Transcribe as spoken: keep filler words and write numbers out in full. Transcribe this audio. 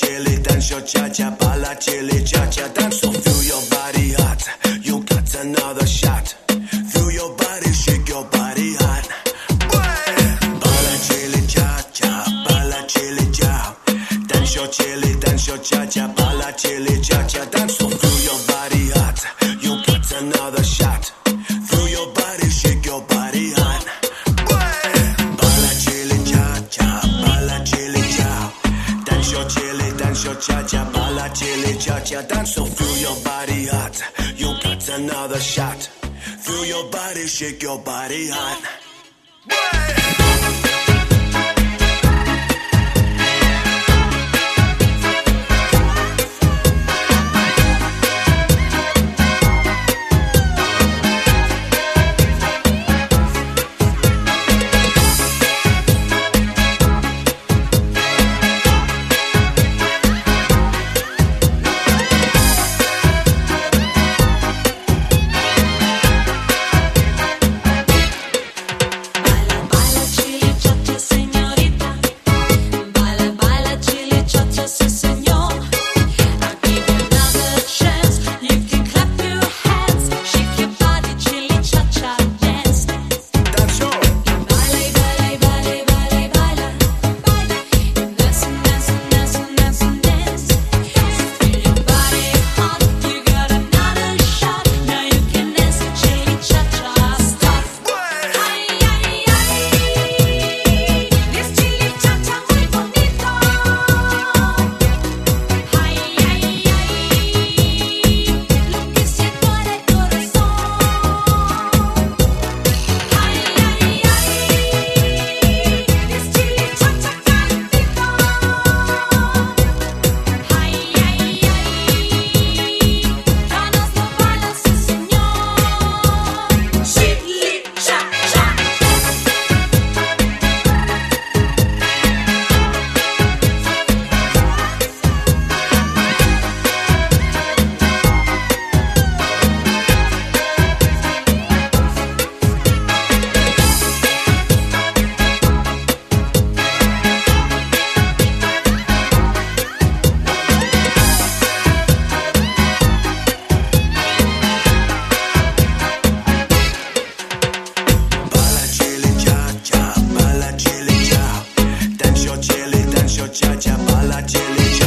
chili, dance your cha-cha, balla chili, cha-cha, dance. So feel your body hot, you got another shot. Feel your body, shake your body hot. Balla chili, cha-cha, balla chili, cha. Dance your chili, dance your cha-cha, balla chili, cha-cha, dance. So feel your body hot, you got another shot. Feel your body, shake your body hot. Balla chili, cha-cha, balla chili, cha. Dance your chili, dance your cha-cha, balla chili, cha-cha, dance. So feel your body hot, you got another shot. Feel your body, shake your body hot. Cha-cha, balla chili, cha.